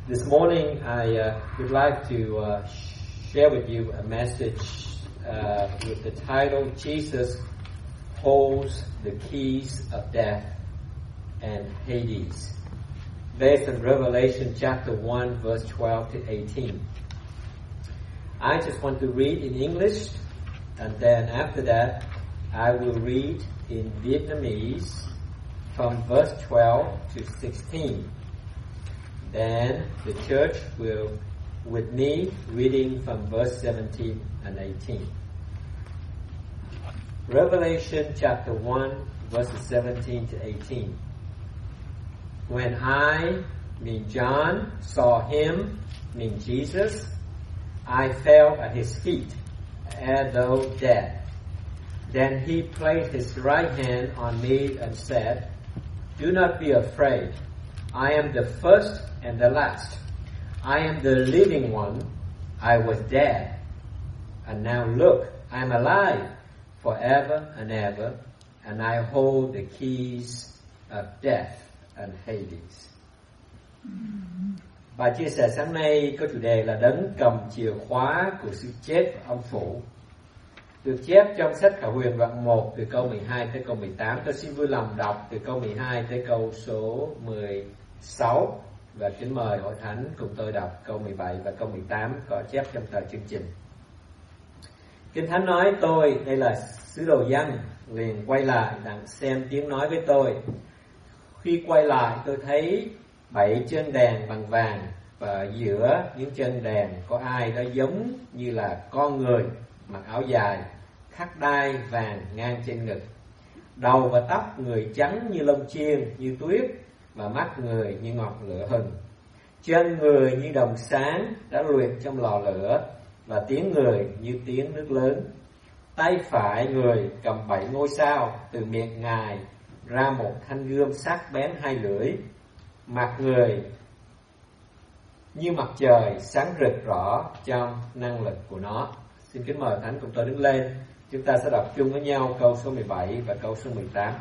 This morning I would like to share with you a message with the title, Jesus Holds the Keys of Death and Hades, based on Revelation chapter 1 verse 12 to 18. I just want to read in English, and then after that I will read in Vietnamese from verse 12 to 16. Then the church will, with me, reading from verse 17 and 18. Revelation chapter 1, verses 17 to 18. When I, mean John, saw him, mean Jesus, I fell at his feet, as though dead. Then he placed his right hand on me and said, "Do not be afraid. I am the first and the last. I am the living one. I was dead, and now look, I am alive forever and ever, and I hold the keys of death and Hades." Bài chia sẻ sáng nay có chủ đề là đấng cầm chìa khóa của sự chết và âm phủ. Được chép trong sách Khải Huyền đoạn 1 từ câu 12 tới câu 18. Tôi xin vui lòng đọc từ câu 12 tới câu số 16 và kính mời hội thánh cùng tôi đọc câu 17 và câu 18 có chép trong tờ chương trình. Kinh Thánh nói: "Tôi, đây là sứ đồ Giăng, liền quay lại đặng xem tiếng nói với tôi. Khi quay lại tôi thấy 7 chân đèn bằng vàng, và giữa những chân đèn có ai đó giống như là con người mặc áo dài, thắt đai vàng ngang trên ngực. Đầu và tóc người trắng như lông chiên, như tuyết, và mắt người như ngọn lửa hừng. Chân người như đồng sáng đã luyện trong lò lửa, và tiếng người như tiếng nước lớn. Tay phải người cầm 7 ngôi sao, từ miệng ngài ra một thanh gươm sắc bén 2 lưỡi. Mặt người như mặt trời, sáng rực rõ trong năng lực của nó." Xin kính mời thánh cùng tôi đứng lên. Chúng ta sẽ đọc chung với nhau câu số 17 và câu số 18.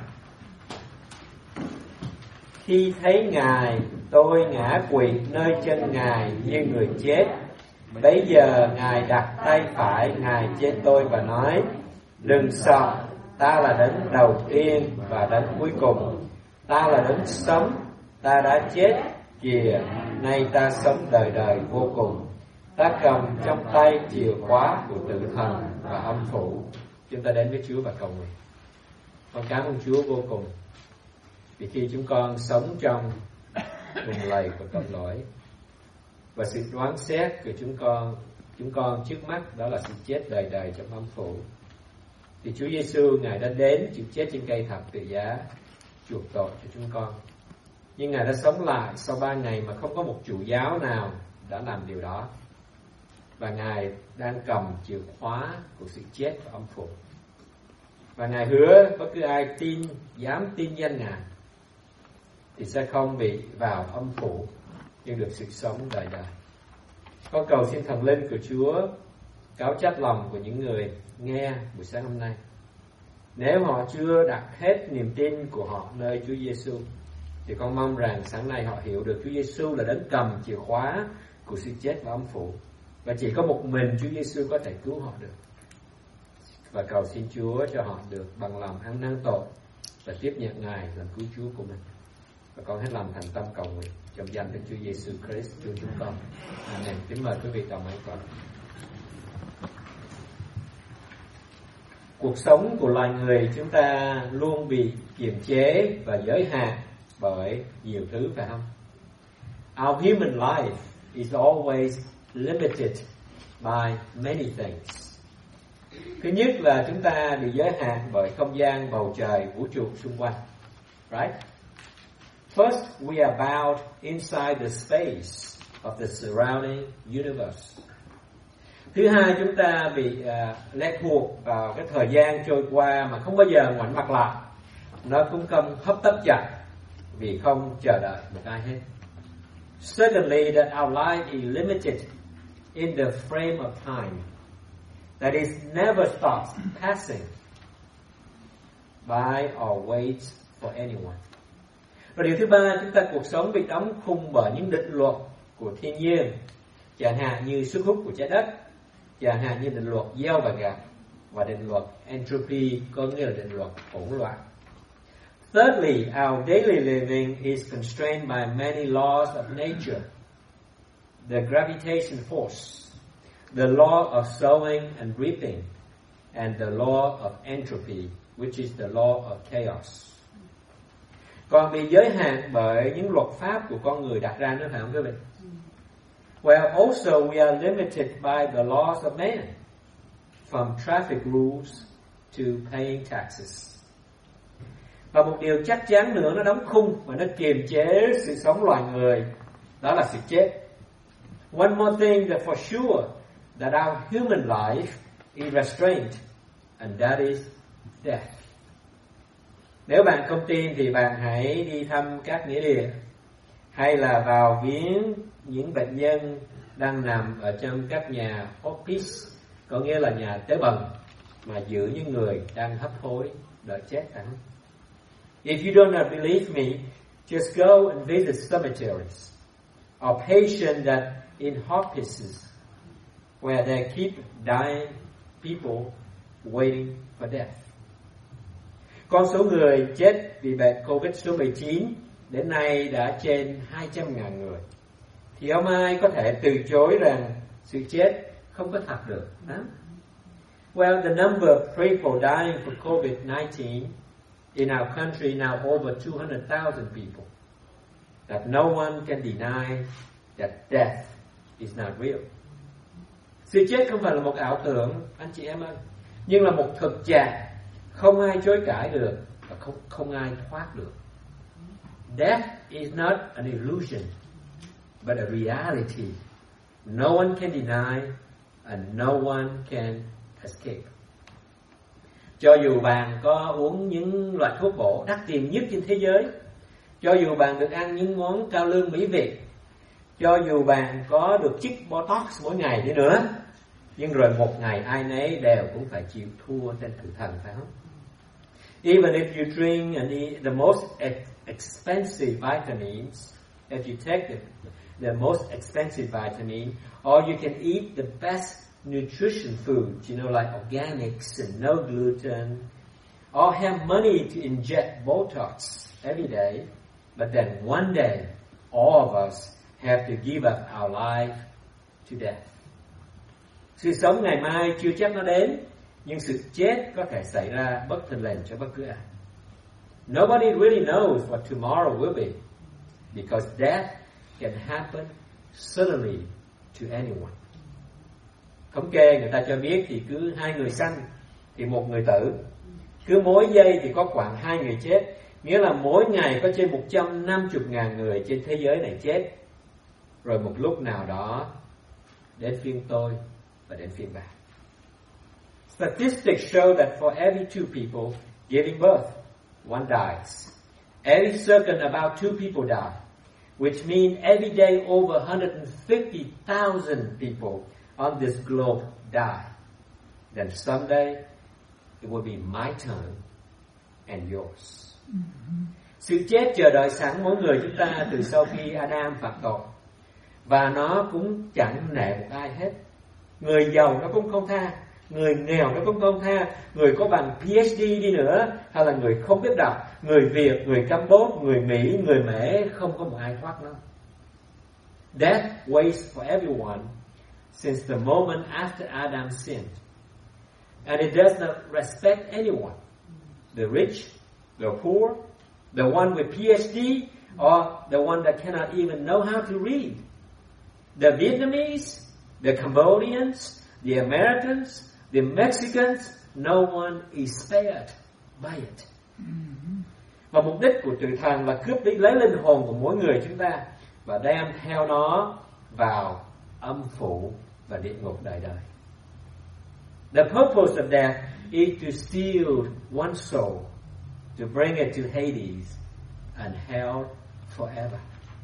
"Khi thấy Ngài, tôi ngã quỵ nơi chân Ngài như người chết. Bấy giờ Ngài đặt tay phải Ngài trên tôi và nói: Đừng sợ, ta là đấng đầu tiên và đấng cuối cùng. Ta là đấng sống, ta đã chết, kìa, nay ta sống đời đời vô cùng. Ta cầm trong tay chìa khóa của tử thần và âm phủ." Chúng ta đến với Chúa và cầu nguyện. Con cảm ơn Chúa vô cùng, vì khi chúng con sống trong vùng lầy của tội lỗi, và sự đoán xét của chúng con trước mắt đó là sự chết đời đời trong âm phủ, thì Chúa Giêsu Ngài đã đến chịu chết trên cây thập tự giá chuộc tội cho chúng con. Nhưng Ngài đã sống lại sau 3 ngày mà không có một chủ giáo nào đã làm điều đó. Và Ngài đang cầm chìa khóa của sự chết và âm phủ. Và Ngài hứa bất cứ ai dám tin danh Ngài thì sẽ không bị vào âm phủ, nhưng được sự sống đời đời. Con cầu xin thần linh của Chúa cáo trách lòng của những người nghe buổi sáng hôm nay. Nếu họ chưa đặt hết niềm tin của họ nơi Chúa Giêsu, thì con mong rằng sáng nay họ hiểu được Chúa Giêsu là đấng cầm chìa khóa của sự chết và âm phủ, và chỉ có một mình Chúa Giêsu có thể cứu họ được. Và cầu xin Chúa cho họ được bằng lòng ăn năn tội và tiếp nhận Ngài làm cứu Chúa của mình. Và con hết lòng thành tâm cầu nguyện trong danh Đức Chúa Giêsu Christ Chúa chúng con. Amen. Kính mời quý vị đồng hành con. Cuộc sống của loài người chúng ta luôn bị kiềm chế và giới hạn bởi nhiều thứ, phải không? Our human life is always limited by many things. Thứ nhất là chúng ta bị giới hạn bởi không gian, bầu trời, vũ trụ xung quanh. Right? First, we are bound inside the space of the surrounding universe. Thứ hai, chúng ta bị lệ thuộc vào cái thời gian trôi qua mà không bao giờ ngoảnh mặt lại. Nó cũng không hấp tấp chặt vì không chờ đợi một ai hết. Secondly, that our life is limited in the frame of time, that it never stops passing by or waits for anyone. Và điều thứ ba, chúng ta cuộc sống bị đóng khung bởi những định luật của thiên nhiên, chẳng hạn như sức hút của trái đất, chẳng hạn như định luật gieo và gặt, và định luật entropy có nghĩa là định luật hỗn loạn. Thirdly, our daily living is constrained by many laws of nature. The gravitation force, the law of sowing and reaping, and the law of entropy, which is the law of chaos. Còn bị giới hạn bởi những luật pháp của con người đặt ra nữa, phải không quý vị? Well, also we are limited by the laws of man, from traffic rules to paying taxes. Và một điều chắc chắn nữa nó đóng khung và nó kiềm chế sự sống loài người, đó là sự chết. One more thing that for sure, that our human life is restrained, and that is death. Nếu bạn không tin thì bạn hãy đi thăm các nghĩa địa, hay là vào viếng những bệnh nhân đang nằm ở trong các nhà hospice, có nghĩa là nhà tế bần mà giữ những người đang hấp hối đợi chết. If you do not believe me, just go and visit cemeteries or patients that in hospices where they keep dying people waiting for death. Con số người chết vì bệnh COVID số 19 đến nay đã trên 200.000 người. Thì không ai có thể từ chối rằng sự chết không có thật được. Well, the number of people dying for COVID-19 in our country now over 200,000 people. That no one can deny that death is not real. Sự chết không phải là một ảo tưởng, anh chị em ơi, nhưng là một thực trạng không ai chối cãi được và không ai thoát được. Death is not an illusion, but a reality. No one can deny and no one can escape. Cho dù bạn có uống những loại thuốc bổ đắt tiền nhất trên thế giới, cho dù bạn được ăn những món cao lương mỹ vị, cho dù bạn có được chích Botox mỗi ngày đi nữa, nhưng rồi một ngày ai nấy đều cũng phải chịu thua trên tử thần, phải không? Even if you drink and eat the most expensive vitamins, if you take the most expensive vitamin, or you can eat the best nutrition foods, like organics and no gluten, or have money to inject Botox every day, but then one day, all of us have to give up our life to death. Sự sống ngày mai chưa chắc nó đến, nhưng sự chết có thể xảy ra bất thình lình cho bất cứ ai. Nobody really knows what tomorrow will be, because death can happen suddenly to anyone. Thống kê người ta cho biết thì cứ 2 người sanh thì 1 người tử, cứ mỗi giây thì có khoảng 2 người chết, nghĩa là mỗi ngày có trên 150.000 người trên thế giới này chết. Rồi một lúc nào đó đến phiên tôi và đến phiên bạn. Statistics show that for every 2 people giving birth, one dies. Every second about 2 people die, which means every day over 150,000 people on this globe die. Then someday it will be my turn and yours. Sự chết chờ đợi sẵn mỗi người chúng ta từ sau khi Adam phạm tội, và nó cũng chẳng nể một ai hết. Người giàu nó cũng không tha, người nghèo nó cũng không tha, người có bằng PhD đi nữa hay là người không biết đọc, người Việt, người Campuchia, người Mỹ, người Mễ, không có một ai thoát nó. Death waits for everyone since the moment after Adam sinned, and it does not respect anyone, the rich, the poor, the one with PhD, or the one that cannot even know how to read. The Vietnamese, the Cambodians, the Americans, the Mexicans, no one is spared by it. Và mục đích của tử thần là cướp đi lấy linh hồn của mỗi người chúng ta và đem theo nó vào âm phủ và địa ngục đời đời. The purpose of death is to steal one soul, to bring it to Hades and hell forever.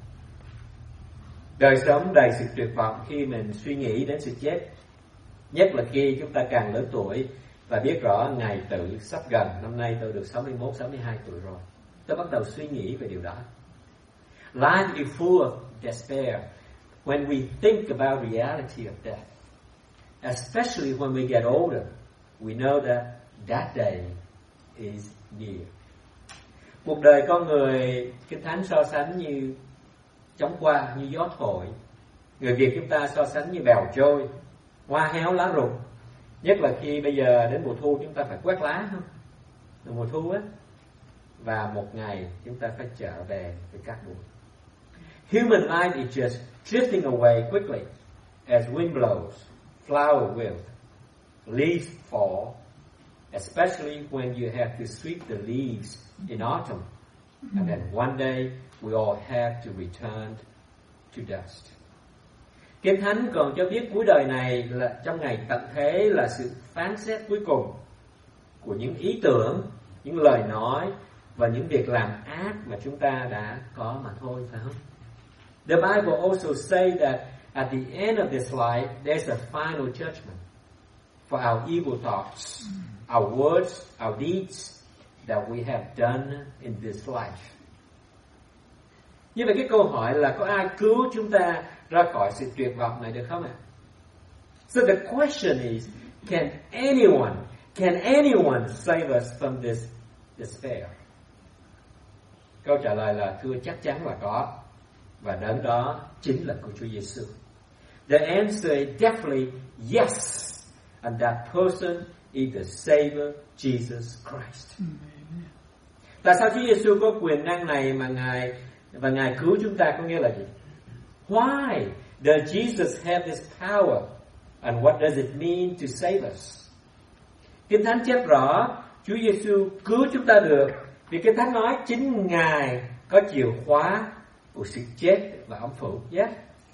Đời sống đầy sự tuyệt vọng khi mình suy nghĩ đến sự chết, nhất là khi chúng ta càng lớn tuổi và biết rõ ngày tử sắp gần. Năm nay tôi được 61, 62 tuổi rồi. Tôi bắt đầu suy nghĩ về điều đó. Life is full of despair. when we think about the reality of death, especially when we get older, we know that day is near. Cuộc đời con người, Kinh Thánh so sánh như chóng qua, như gió thổi. Người Việt chúng ta so sánh như bèo trôi, hoa héo lá rụng. Nhất là khi bây giờ đến mùa thu chúng ta phải quét lá, không? Mùa thu á. Và một ngày chúng ta phải trở về với cát bụi. Human life is just drifting away quickly as wind blows, flower wilt, leaves fall, especially when you have to sweep the leaves in autumn. And then one day we all have to return to dust. Kinh Thánh còn cho biết cuối đời này là trong ngày tận thế là sự phán xét cuối cùng của những ý tưởng, những lời nói và những việc làm ác mà chúng ta đã có mà thôi, phải không? The Bible also say that at the end of this life there's a final judgment for our evil thoughts, our words, our deeds that we have done in this life. Như vậy cái câu hỏi là có ai cứu chúng ta ra khỏi sự tuyệt vọng này được không ạ? So the question is, can anyone save us from this despair? Câu trả lời là thưa chắc chắn là có, và đấng đó chính là của Chúa Giêsu. The answer is definitely yes, and that person is the Savior, Jesus Christ. Tại sao Chúa Giêsu có quyền năng này mà Ngài cứu chúng ta, có nghĩa là gì? Why does Jesus have this power, and what does it mean to save us? Kinh Thánh chép rõ Chúa Giêsu cứu chúng ta được vì Kinh Thánh nói chính Ngài có chìa khóa của sự chết và ống phủ. Yes.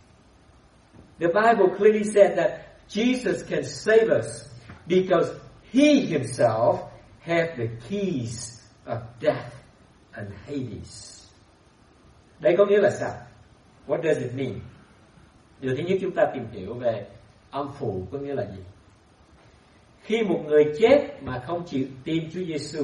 The Bible clearly said that Jesus can save us because He Himself has the keys of death and Hades. Đây có nghĩa là sao? What does it mean? Điều thứ nhất chúng ta tìm hiểu về âm phủ có nghĩa là gì? Khi một người chết mà không chịu tin Chúa Giêsu,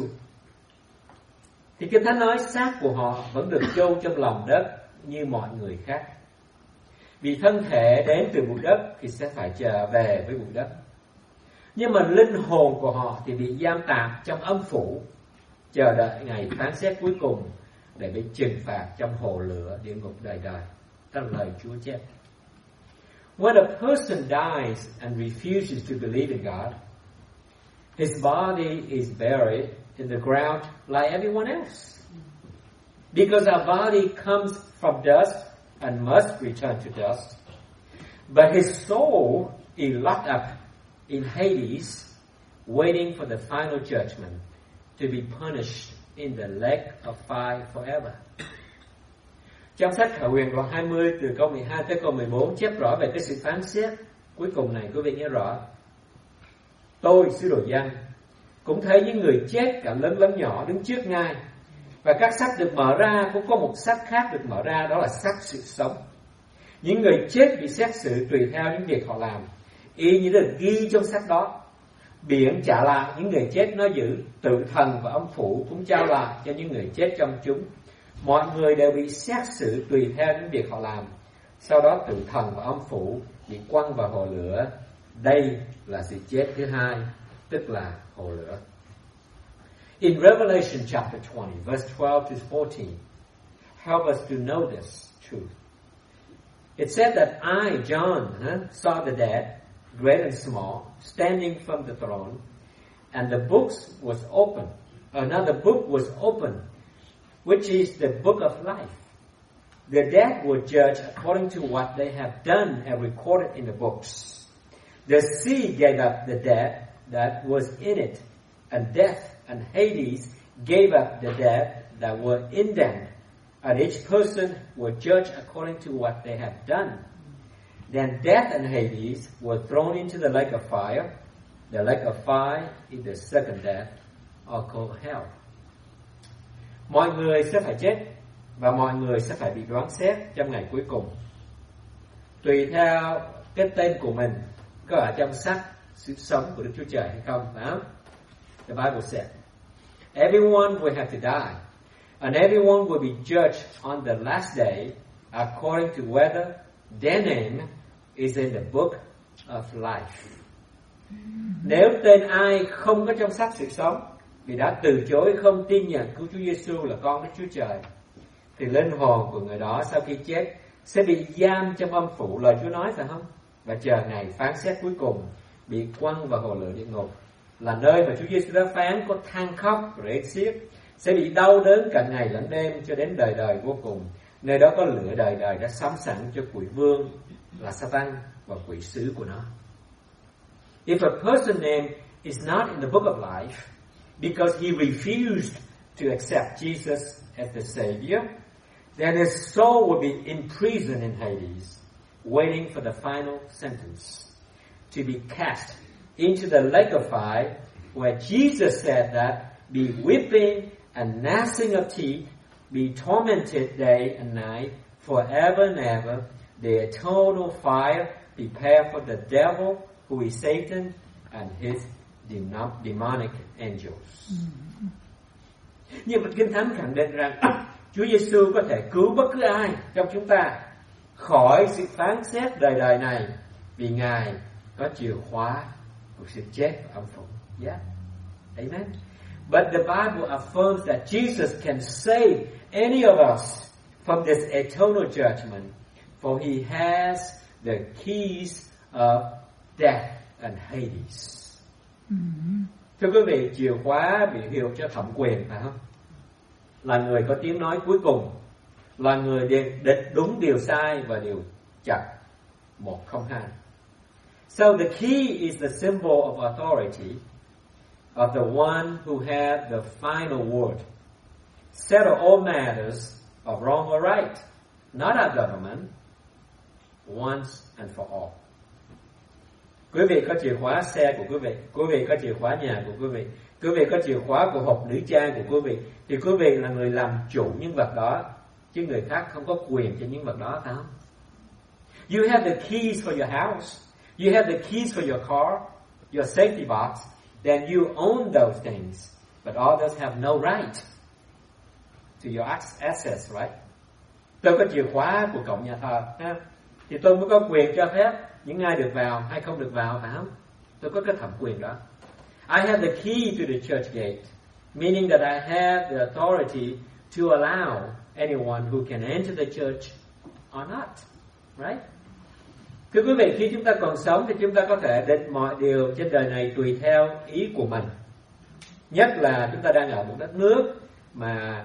thì Kinh Thánh nói xác của họ vẫn được chôn trong lòng đất như mọi người khác. Vì thân thể đến từ bụi đất thì sẽ phải trở về với bụi đất. Nhưng mà linh hồn của họ thì bị giam tạm trong âm phủ, chờ đợi ngày phán xét cuối cùng để bị trừng phạt trong hồ lửa địa ngục đời đời. Đó là lời Chúa chép. When a person dies and refuses to believe in God, his body is buried in the ground like everyone else. Because our body comes from dust and must return to dust. But his soul is locked up in Hades, waiting for the final judgment to be punished in the lake of fire forever. Trong sách Khải Huyền đoạn 20 từ câu 12 tới câu 14 chép rõ về cái sự phán xét cuối cùng này, quý vị nghe rõ. Tôi, sứ đồ Giăng, cũng thấy những người chết cả lớn lẫn nhỏ đứng trước Ngài, và các sách được mở ra, cũng có một sách khác được mở ra, đó là sách sự sống. Những người chết bị xét xử tùy theo những việc họ làm, y như được ghi trong sách đó. Biển trả lại những người chết nó giữ, tự thần và âm phủ cũng trao lại cho những người chết trong chúng. Mọi người đều bị xét xử tùy theo những việc họ làm. Sau đó tự thần và âm phủ bị quăng vào hồ lửa. Đây là sự chết thứ hai, tức là hồ lửa. In Revelation chapter 20, verse 12 to 14, help us to know this truth. It said that I, John, saw the dead, great and small, standing from the throne, and the books was opened. Another book was opened, which is the book of life. The dead were judged according to what they have done and recorded in the books. The sea gave up the dead that was in it, and death and Hades gave up the dead that were in them, and each person were judged according to what they have done. Then death and Hades were thrown into the lake of fire. The lake of fire is the second death, or called hell. Mọi người sẽ phải chết, và mọi người sẽ phải bị đoán xét trong ngày cuối cùng, tùy theo cái tên của mình có ở trong sách sự sống của Đức Chúa Trời hay không. Đó. The Bible said, everyone will have to die, and everyone will be judged on the last day according to whether their name is in the book of life. Nếu tên ai không có trong sách sự sống, vì đã từ chối không tin nhận cứu Chúa Giêsu là con Đức Chúa Trời, thì linh hồn của người đó sau khi chết sẽ bị giam trong âm phủ, lời Chúa nói phải không? Và chờ ngày phán xét cuối cùng, bị quăng vào hồ lửa địa ngục, là nơi mà Chúa Giêsu đã phán có than khóc rễ xiết, sẽ bị đau đớn cả ngày lẫn đêm cho đến đời đời vô cùng. Nơi đó có lửa đời đời đã sắm sẵn cho quỷ vương là Satan và quỷ sứ của nó. If a person's name is not in the book of life because he refused to accept Jesus as the Savior, then his soul will be imprisoned in Hades, waiting for the final sentence, to be cast into the lake of fire, where Jesus said that be weeping and gnashing of teeth, be tormented day and night, forever and ever, the eternal fire prepared for the devil, who is Satan, and his demonic angels. Nhưng mà Kinh Thánh khẳng định rằng Chúa Giêsu có thể cứu bất cứ ai trong chúng ta khỏi sự phán xét đời đời này, vì Ngài có chìa khóa của sự chết và âm phủ. Yeah. Amen. But the Bible affirms that Jesus can save any of us from this eternal judgment, for he has the keys of death and Hades. Thưa quý vị, chìa khóa bị hiệu cho thẩm quyền, phải không? Là người có tiếng nói cuối cùng, là người định đúng điều sai và điều chặt 102. So the key is the symbol of authority of the one who had the final word. Settle all matters of wrong or right, not our government, once and for all. Quý vị có chìa khóa xe của quý vị có chìa khóa nhà của quý vị có chìa khóa của hộp nữ trang của quý vị, thì quý vị là người làm chủ những vật đó, chứ người khác không có quyền cho những vật đó, phải không? You have the keys for your house, you have the keys for your car, your safety box, then you own those things, but others have no right to your access, right? Tôi có chìa khóa của cổng nhà thờ, thì tôi mới có quyền cho phép những ai được vào hay không được vào, phải không? Tôi có cái thẩm quyền đó. I have the key to the church gate, meaning that I have the authority to allow anyone who can enter the church or not, right? Thưa quý vị, khi chúng ta còn sống thì chúng ta có thể định mọi điều trên đời này tùy theo ý của mình. Nhất là chúng ta đang ở một đất nước mà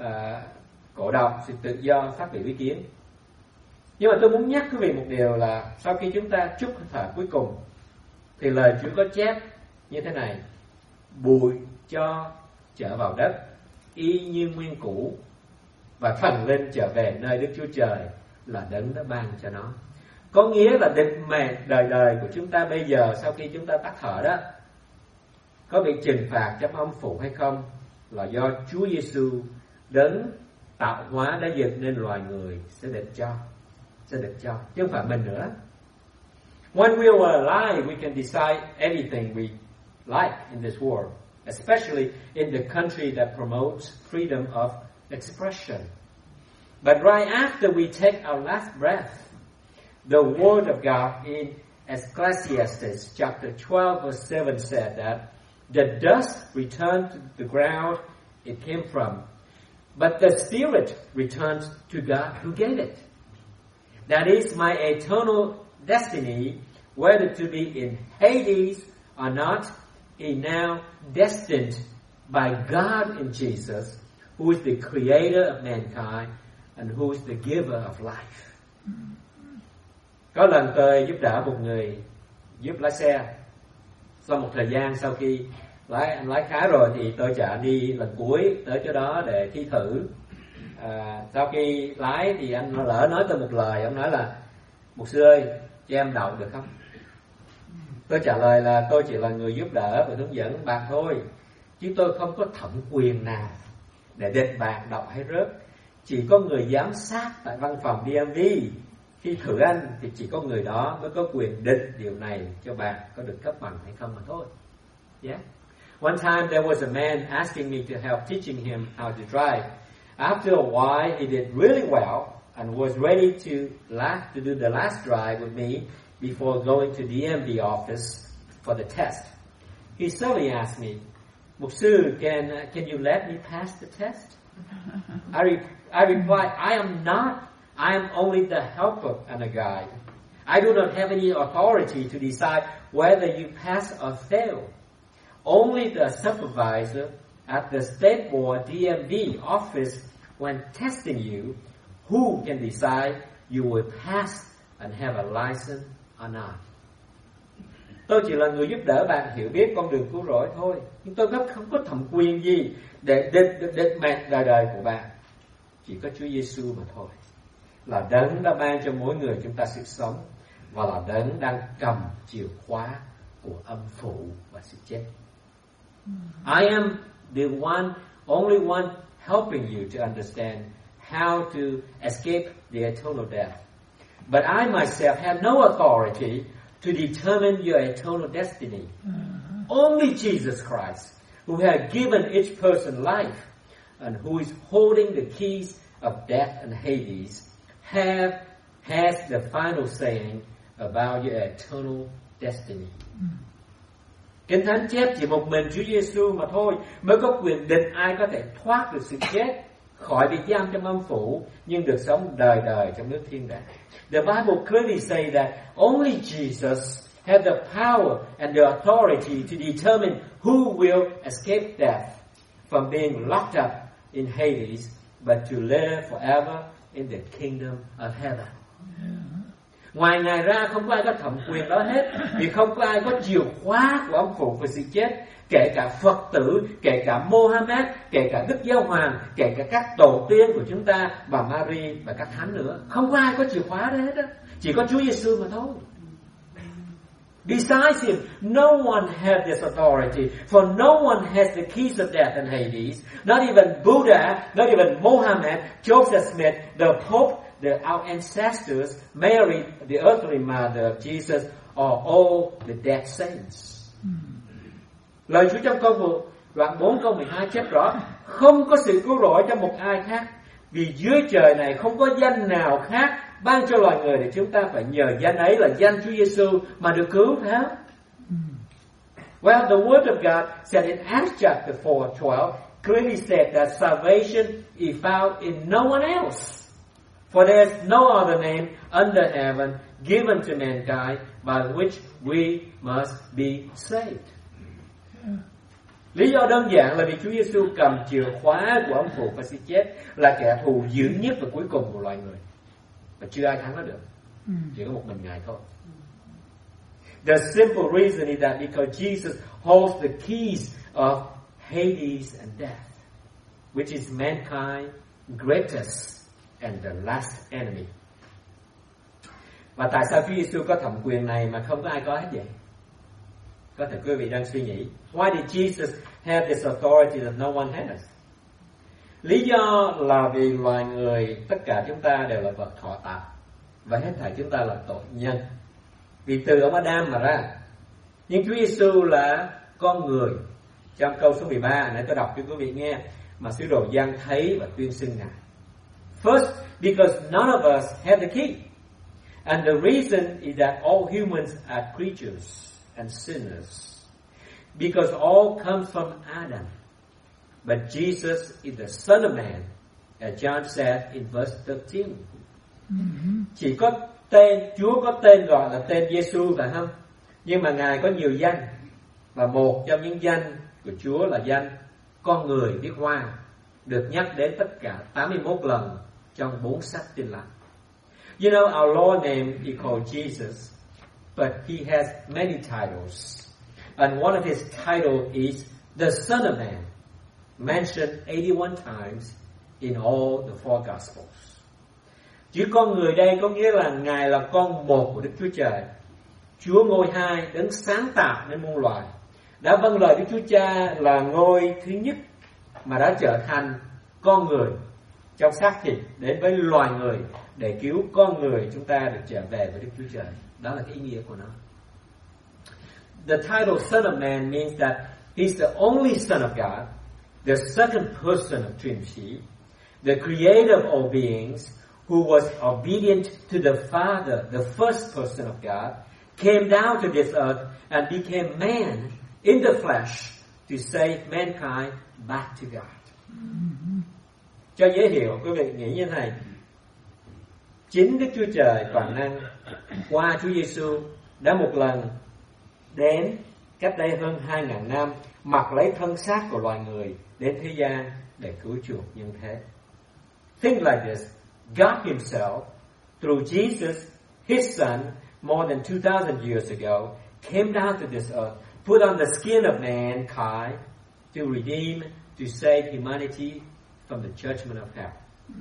cổ động sự tự do phát biểu ý kiến. Nhưng mà tôi muốn nhắc quý vị một điều là sau khi chúng ta chúc hơi thở cuối cùng thì lời Chúa có chép như thế này: bụi cho trở vào đất y như nguyên cũ, và thần linh trở về nơi Đức Chúa Trời là đấng đã ban cho nó. Có nghĩa là định mệnh đời đời của chúng ta bây giờ sau khi chúng ta tắt thở đó, có bị trừng phạt trong âm phủ hay không, là do Chúa Giêsu đấng tạo hóa đã dựng nên loài người sẽ định cho, chứ không phải mình nữa. When we were alive, we can decide anything we like in this world, especially in the country that promotes freedom of expression. But right after we take our last breath, the word of God in Ecclesiastes chapter 12 verse 7 said that the dust returned to the ground it came from, but the spirit returns to God who gave it. That is my eternal destiny, whether to be in Hades or not, is now destined by God in Jesus, who is the creator of mankind and who is the giver of life. Có lần tôi giúp đỡ một người giúp lái xe. Sau một thời gian sau khi anh lái khá rồi thì tôi chở đi lần cuối tới chỗ đó để thi thử. Sau khi lái thì anh lỡ nói tôi một lời, ông nói là: mục sư ơi, cho em đậu được không? Tôi trả lời là tôi chỉ là người giúp đỡ và hướng dẫn bạn thôi, chứ tôi không có thẩm quyền nào để định bạn đậu hay rớt. Chỉ có người giám sát tại văn phòng DMV khi thử anh thì chỉ có người đó mới có quyền định điều này cho bạn có được cấp bằng hay không mà thôi. Yeah. One time there was a man asking me to help teaching him how to drive. After a while he did really well, and was ready to do the last drive with me before going to the DMV office for the test. He suddenly asked me, "Mục sư, can you let me pass the test?" I replied, "I am not. I am only the helper and a guide. I do not have any authority to decide whether you pass or fail. Only the supervisor at the State Board DMV office, when testing you, who can decide you will pass and have a license or not." Tôi chỉ là người giúp đỡ bạn hiểu biết con đường cứu rỗi thôi, nhưng tôi không có thẩm quyền gì để định mệnh đời đời của bạn. Chỉ có Chúa Giêsu mà thôi, là đấng đã ban cho mỗi người chúng ta sự sống, và là đấng đang cầm chìa khóa của âm phủ và sự chết. I am the only one helping you to understand how to escape the eternal death. But I myself have no authority to determine your eternal destiny. Only Jesus Christ, who has given each person life and who is holding the keys of death and Hades, has the final saying about your eternal destiny. Kinh Thánh chép chỉ một mình Chúa Giêsu mà thôi mới có quyền định ai có thể thoát được sự chết, khỏi bị giam trong âm phủ, nhưng được sống đời đời trong nước thiên đàng. The Bible clearly says that only Jesus has the power and the authority to determine who will escape death from being locked up in Hades, but to live forever in the kingdom of heaven. Ngoài Ngài ra không có ai có thẩm quyền đó hết, vì không có ai có chìa khóa của âm phủ và sự chết, kể cả Phật tử, kể cả Mohammed, kể cả Đức Giáo Hoàng, kể cả các tổ tiên của chúng ta, bà Mary và các thánh nữa. Không có ai có chìa khóa đó hết á, chỉ có Chúa Giêsu mà thôi. Besides him, no one has this authority, for no one has the keys of death and Hades, not even Buddha, not even Mohammed, Joseph Smith, the Pope, our ancestors, Mary, the earthly mother of Jesus, or all the dead saints. Lời Chúa trong câu 1, đoạn 4 câu 12 chép rõ, không có sự cứu rỗi cho một ai khác, vì dưới trời này không có danh nào khác ban cho loài người để chúng ta phải nhờ danh ấy là danh Chúa Giêsu mà được cứu, phải không? Well, the Word of God said in Acts chapter 4:12 clearly said that salvation is found in no one else. For there is no other name under heaven given to mankind by which we must be saved. Lý do đơn giản là vì Chúa Giêsu cầm chìa khóa của âm phủ và sự chết, là kẻ thù dữ nhất và cuối cùng của loài người, và chưa ai thắng nó được, chỉ có một mình Ngài thôi. The simple reason is that because Jesus holds the keys of Hades and death, which is mankind's greatest and the last enemy. Và tại sao Chúa Giêsu có thẩm quyền này mà không có ai có hết vậy? Có thể quý vị đang suy nghĩ, why did Jesus have this authority that no one has? Lý do là vì loài người, tất cả chúng ta đều là vật thọ tạo, và hết thảy chúng ta là tội nhân, vì từ ông Adam mà ra. Nhưng Chúa Giêsu là con người. Trong câu số 13 nãy tôi đọc cho quý vị nghe, mà sứ đồ Giăng thấy và tuyên xưng Ngài. First, because none of us have the key. And the reason is that all humans are creatures and sinners. Because all comes from Adam. But Jesus is the Son of Man, as John said in verse 13. Chỉ có tên, Chúa có tên gọi là tên Giêsu, phải không? Nhưng mà Ngài có nhiều danh, và một trong những danh của Chúa là danh con người viết Hoa, được nhắc đến tất cả 81 lần trong 4 sách Tin lành. You know, our Lord name is called Jesus, but he has many titles. And one of his titles is the Son of Man, mentioned 81 times in all the four Gospels. Chữ con người đây có nghĩa là Ngài là con một của Đức Chúa Trời, Chúa ngôi hai, đấng sáng tạo nên muôn loài, đã vâng lời Đức Chúa Cha là ngôi thứ nhất, mà đã trở thành con người trong xác thịt đến với loài người để cứu con người chúng ta được trở về với Đức Chúa Trời. Đó là cái ý nghĩa của nó. The title Son of Man means that he's the only Son of God, the second person of Trinity, the creator of all beings, who was obedient to the Father, the first person of God, came down to this earth and became man in the flesh to save mankind back to God. Cho dễ hiểu, quý vị nghĩ như thế này. Chính Đức Chúa Trời toàn năng qua Chúa Giêsu đã một lần đến cách đây hơn 2.000 năm, mặc lấy thân xác của loài người đến thế gian để cứu chuộc nhân thế. Think like this. God Himself, through Jesus, His Son, more than 2,000 years ago, came down to this earth, put on the skin of mankind to redeem, to save humanity from the judgment of hell.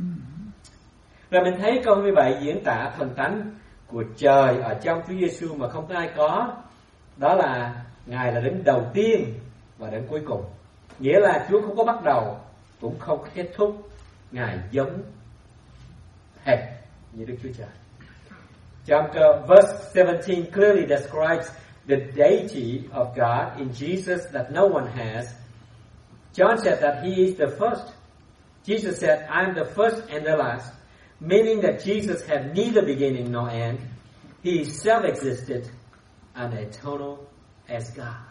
Và mình thấy câu như vậy diễn tả thần tánh của trời ở trong Chúa Giêsu mà không có ai có. Đó là Ngài là đấng đầu tiên và đấng cuối cùng. Nghĩa là Chúa không có bắt đầu, cũng không kết thúc. Ngài giống hệt như Đức Chúa Trời. Trong verse 17 clearly describes the deity of God in Jesus that no one has. John said that He is the first. Jesus said, I am the first and the last, meaning that Jesus had neither beginning nor end. He is self-existed and eternal as God.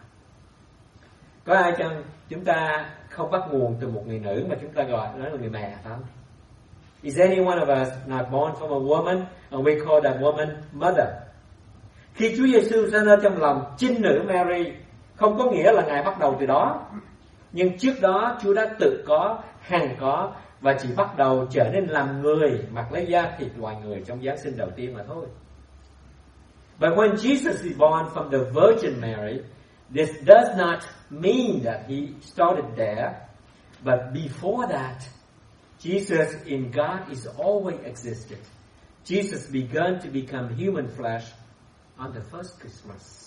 Có ai trong chúng ta không bắt nguồn từ một người nữ mà chúng ta gọi đó là người mẹ không? Is any one of us not born from a woman and we call that woman mother? Khi Chúa Giêsu sinh ra trong lòng trinh nữ Mary, không có nghĩa là Ngài bắt đầu từ đó. Nhưng trước đó Chúa đã tự có, hằng có và chỉ bắt đầu trở nên làm người, mặc lấy da thịt loài người trong Giáng sinh đầu tiên mà thôi. But when Jesus is born from the Virgin Mary, this does not mean that He started there, but before that, Jesus in God is always existed. Jesus began to become human flesh on the first Christmas.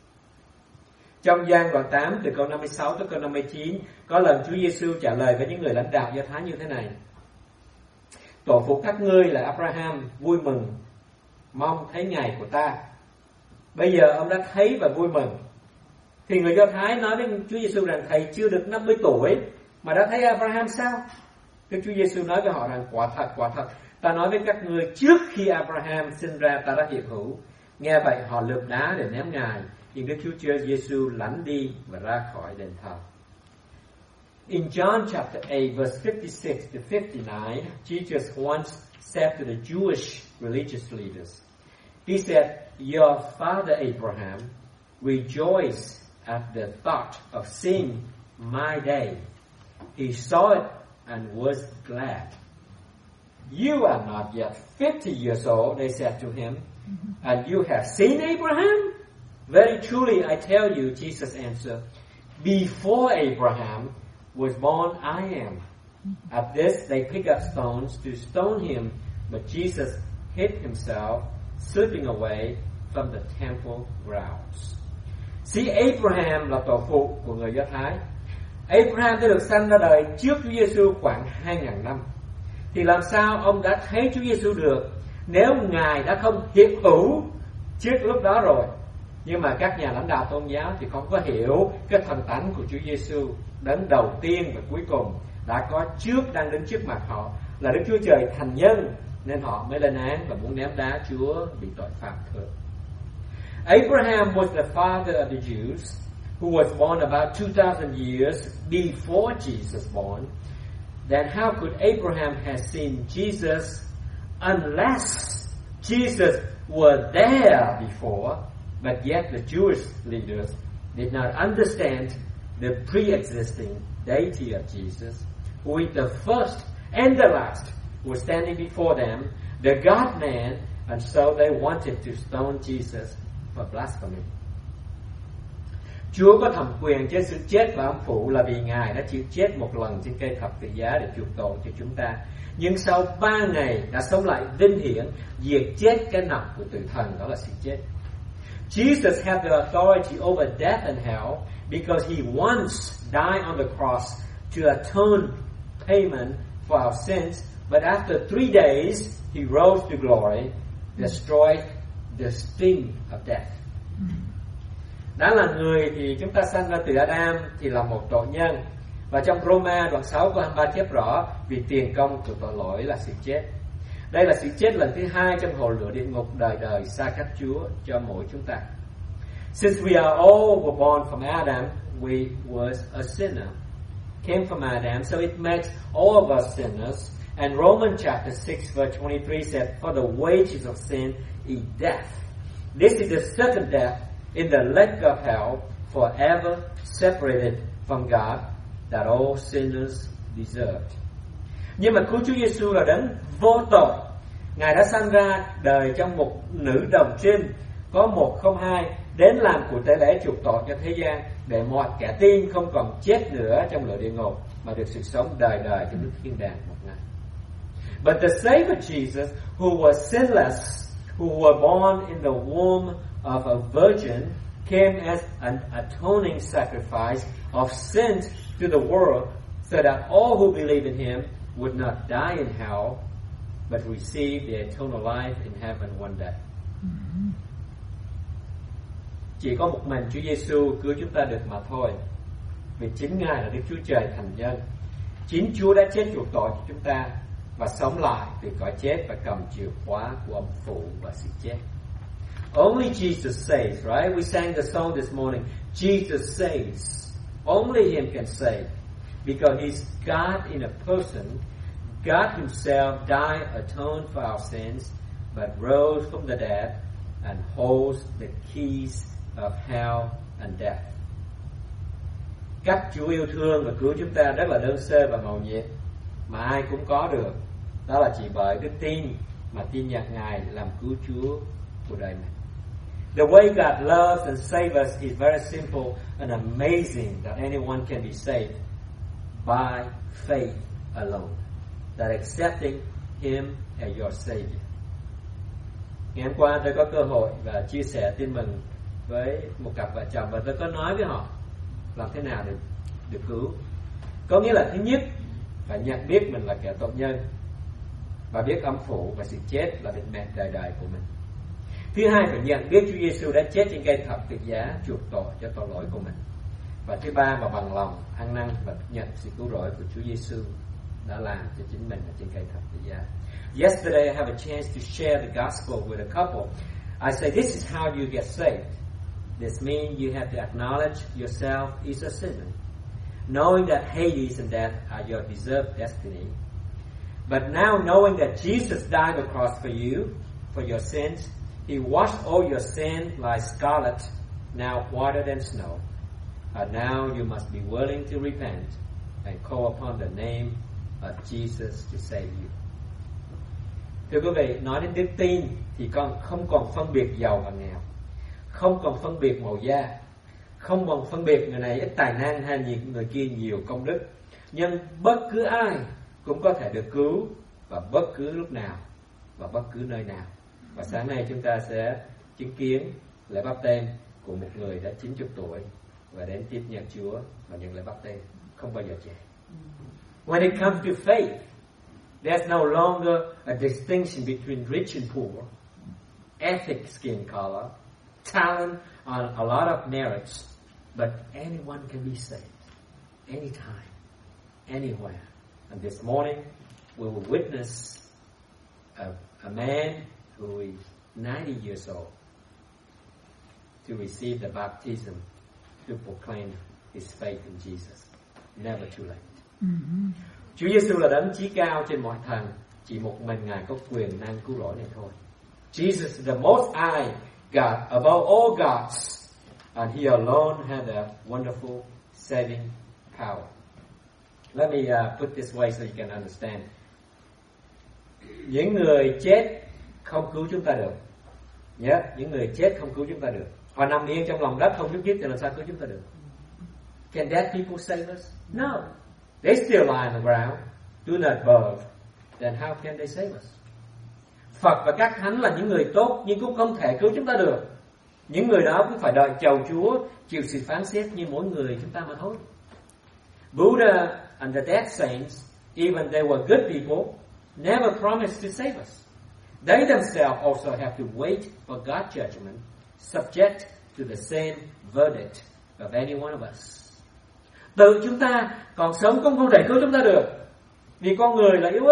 Trong Giăng đoạn 8 từ câu 56 tới câu 59, có lần Chúa Giêsu trả lời với những người lãnh đạo Do Thái như thế này: Tổ phụ các ngươi là Abraham vui mừng mong thấy ngày của ta. Bây giờ ông đã thấy và vui mừng. Thì người Do Thái nói với Chúa Giêsu rằng thầy chưa được 50 tuổi mà đã thấy Abraham sao? Đức Chúa Giêsu nói với họ rằng quả thật, ta nói với các ngươi trước khi Abraham sinh ra ta đã hiện hữu. Nghe vậy họ lượm đá để ném Ngài, nhưng Đức Chúa Trời Giêsu lánh đi và ra khỏi đền thờ. In John chapter 8 verse 56 to 59, Jesus once said to the Jewish religious leaders, He said, Your father Abraham rejoiced at the thought of seeing my day. He saw it and was glad. You are not yet 50 years old, they said to him, and you have seen Abraham? Very truly I tell you, Jesus answered, before Abraham was born, I am. At this they picked up stones to stone him, but Jesus hid himself, slipping away from the temple grounds. See, Abraham là tổ phụ của người Do Thái. Abraham đã được sanh ra đời trước Chúa Giêsu khoảng 2.000 năm. Thì làm sao ông đã thấy Chúa Giêsu được nếu Ngài đã không hiện hữu trước lúc đó rồi? Nhưng mà các nhà lãnh đạo tôn giáo thì không có hiểu cái thần tánh của Chúa Giêsu, đấng đầu tiên và cuối cùng đã có trước, đang đứng trước mặt họ là Đức Chúa Trời thành nhân, nên họ mới lên án và muốn ném đá Chúa bị tội phạm thượng. Abraham was the father of the Jews who was born about 2,000 years before Jesus born. Then how could Abraham have seen Jesus unless Jesus were there before? But yet the Jewish leaders did not understand the pre-existing deity of Jesus, who is the first and the last, who was standing before them, the God-man, and so they wanted to stone Jesus for blasphemy. Chúa có thẩm quyền trên sự chết và âm phủ là vì Ngài đã chịu chết một lần trên cây thập tự giá để chuộc tội cho chúng ta. Nhưng sau 3 ngày đã sống lại vinh hiển, diệt chết cái nọc của tử thần, đó là sự chết. Jesus had the authority over death and hell because he once died on the cross to atone payment for our sins, but after 3 days he rose to glory, destroyed the sting of death. Đã là người thì chúng ta sanh ra từ Adam thì là một tội nhân. Và trong Roma đoạn 6 câu 23 chép rõ vì tiền công của tội lỗi là sự chết. Đây là sự chết lần thứ hai trong hồ lửa địa ngục đời đời xa cách Chúa cho mỗi chúng ta. Since we are all were born from Adam, we was a sinner. Came from Adam, so it makes all of us sinners. And Romans chapter 6 verse 23 said, "For the wages of sin is death. This is the second death in the lake of hell, forever separated from God, that all sinners deserved." Nhưng mà cứu Chúa Giêsu là đấng vô tội. Ngài đã sanh ra đời trong một nữ đồng trinh có 102 đến làm của tế lễ chuộc tội cho thế gian, để mọi kẻ tin không còn chết nữa trong lửa địa ngục, mà được sự sống đời đời trong nước thiên đàng một ngày. But the Savior Jesus, who was sinless, who were born in the womb of a virgin, came as an atoning sacrifice of sins to the world, so that all who believe in Him would not die in hell, but receive the eternal life in heaven one day. Chỉ có một mình Chúa Giêsu cứu chúng ta được mà thôi. Vì chính Ngài là Đức Chúa Trời thành nhân. Chính Chúa đã chết chuộc tội cho chúng ta và sống lại từ cõi chết và cầm chìa khóa của âm phủ và sự chết. Only Jesus saves, right? We sang the song this morning. Jesus saves. Only Him can save, because He's God in a person. God Himself died, atoned for our sins, but rose from the dead and holds the keys of hell and death. Cách Chúa yêu thương và cứu chúng ta rất là đơn sơ và mầu nhiệm, mà ai cũng có được. Đó là chỉ bởi đức tin mà tin nhận Ngài làm cứu Chúa của đời mình. The way God loves and saves us is very simple and amazing, that anyone can be saved by faith alone. That accepting Him as your Savior. Ngày hôm qua tôi có cơ hội và chia sẻ tin mừng với một cặp vợ chồng, và tôi có nói với họ làm thế nào để được cứu. Có nghĩa là thứ nhất, phải nhận biết mình là kẻ tội nhân và biết âm phủ và sự chết là định mệnh đời đời của mình. Thứ hai, phải nhận biết Chúa Giêsu đã chết trên cây thập tự giá chuộc tội cho tội lỗi của mình. Và thứ ba, mà bằng lòng ăn năn và nhận sự cứu rỗi của Chúa Giêsu đã làm cho chính mình ở trên cây thập tự giá. Yesterday I have a chance to share the gospel with a couple. I say, this is how you get saved. This means you have to acknowledge yourself is a sinner, knowing that Hades and death are your deserved destiny. But now knowing that Jesus died on the cross for you, for your sins, He washed all your sin like scarlet, now whiter than snow. And now you must be willing to repent and call upon the name of Jesus to save you. Thưa quý vị, nói đến đức tin thì không còn phân biệt giàu và nghèo, không còn phân biệt màu da, không còn phân biệt người này ít tài năng hay người kia nhiều công đức. Nhưng bất cứ ai cũng có thể được cứu, và bất cứ lúc nào và bất cứ nơi nào. Và sáng nay chúng ta sẽ chứng kiến lễ báp têm của một người đã 90 tuổi và đến tiếp nhận Chúa và nhận lễ báp têm không bao giờ trẻ. When it comes to faith, there's no longer a distinction between rich and poor, ethnic skin color, talent, and a lot of merits, but anyone can be saved, anytime, anywhere. And this morning, we will witness a man who is 90 years old to receive the baptism to proclaim his faith in Jesus. Never too late. Mm-hmm. Chúa Giêsu là đấng chí cao trên mọi thần, chỉ một mình Ngài có quyền năng cứu rỗi này thôi. Jesus is the most high God above all gods, and He alone had a wonderful saving power. Let me put this way so you can understand. Những người chết không cứu chúng ta được. Nhớ, những người chết không cứu chúng ta được. Họ nằm yên trong lòng đất không nhúc nhích thì làm sao cứu chúng ta được? Can dead people save us? No. They still lie on the ground, do not birth. Then how can they save us? Phật và các thánh là những người tốt, nhưng cũng không thể cứu chúng ta được. Những người đó cũng phải đợi chầu Chúa chịu sự phán xét như mỗi người chúng ta mà thôi. Buddha and the dead saints, even they were good people, never promised to save us. They themselves also have to wait for God's judgment, subject to the same verdict of any one of us. Tự chúng ta còn sống cũng không thể cứu chúng ta được, vì con người là yếu ớt,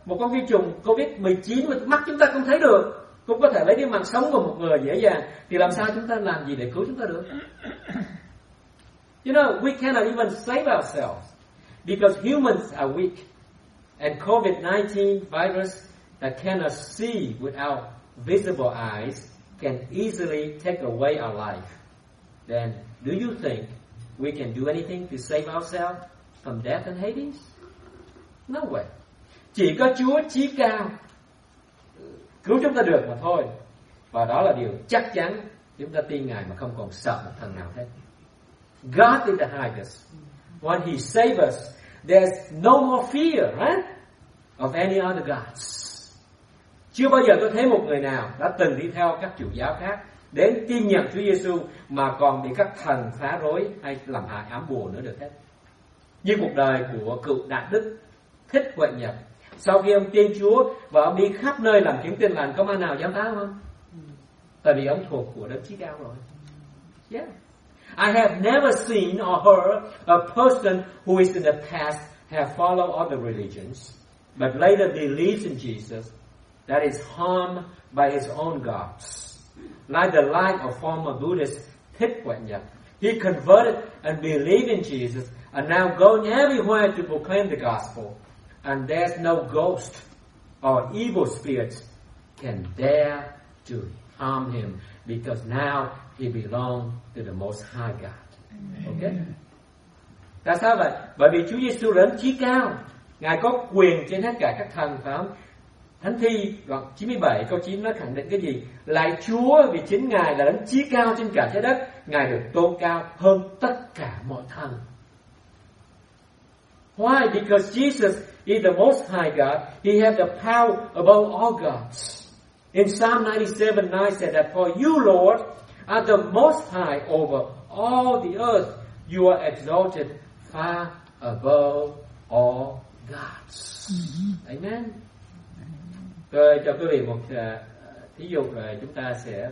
một con vi trùng Covid-19 mà mắt chúng ta không thấy được, cũng có thể lấy đi mạng sống của một người dễ dàng, thì làm sao chúng ta làm gì để cứu chúng ta được? You know, we cannot even save ourselves because humans are weak, and COVID-19 virus that cannot see with our visible eyes can easily take away our life. Then, do you think we can do anything to save ourselves from death and Hades? No way. Chỉ có Chúa chí cao cứu chúng ta được mà thôi. Và đó là điều chắc chắn chúng ta tin Ngài mà không còn sợ một thần nào hết. God is the highest. When He saves us, there's no more fear, right? Of any other gods. Chưa bao giờ tôi thấy một người nào đã từng đi theo các chủ giáo khác đến tin nhận Chúa Giêsu mà còn bị các thần phá rối hay làm hại ám bùa nữa được hết. Như cuộc đời của cựu đại đức Thích Huệ Nhật, sau khi ông tin Chúa và ông đi khắp nơi làm chứng tin lành, có ma nào dám phá không? Tại vì ông thuộc của Đấng Chí Cao rồi. Yeah. I have never seen or heard a person who is in the past have followed other religions, but later believes in Jesus, that is harmed by his own gods. Like the life of former Buddhist Thích Huệ Nhật, he converted and believed in Jesus, and now going everywhere to proclaim the gospel. And there's no ghost or evil spirits can dare to harm him because now he belongs to the Most High God. Okay? Tại sao vậy? Bởi vì Chúa Giêsu là Đấng Chí Cao, Ngài có quyền trên hết cả các thần, phải không? Thánh Thi đoạn 97 câu 9 nó khẳng định cái gì? Lạy Chúa, vì chính Ngài là Đấng Chí Cao trên cả trái đất, Ngài được tôn cao hơn tất cả mọi thần. Why? Because Jesus is the Most High God. He has the power above all gods. In Psalm 97:9 said that for you, Lord, are the Most High over all the earth. You are exalted far above all gods. Amen. Tôi cho quý vị một thí dụ rồi chúng ta sẽ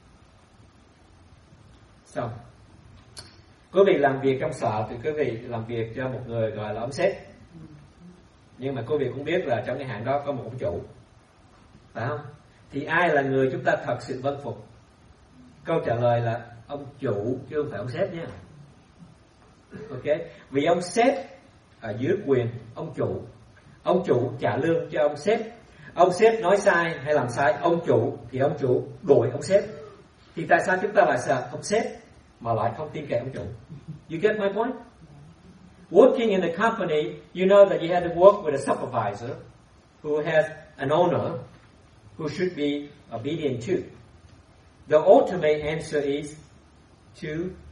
xong. Quý vị làm việc trong sở thì quý vị làm việc cho một người gọi là ông sếp. Nhưng mà quý vị cũng biết là trong cái hãng đó có một ông chủ, phải không? Thì ai là người chúng ta thật sự vâng phục? Câu trả lời là ông chủ chứ không phải ông sếp nhé. Ok? Vì ông sếp ở dưới quyền ông chủ trả lương cho ông sếp. Ông sếp nói sai hay làm sai ông chủ thì ông chủ đuổi ông sếp. Thì tại sao chúng ta lại sợ ông sếp mà lại không tin cậy ông chủ? You get my point? Working in a company, you know that you have to work with a supervisor who has an owner who should be obedient to. The ultimate answer is to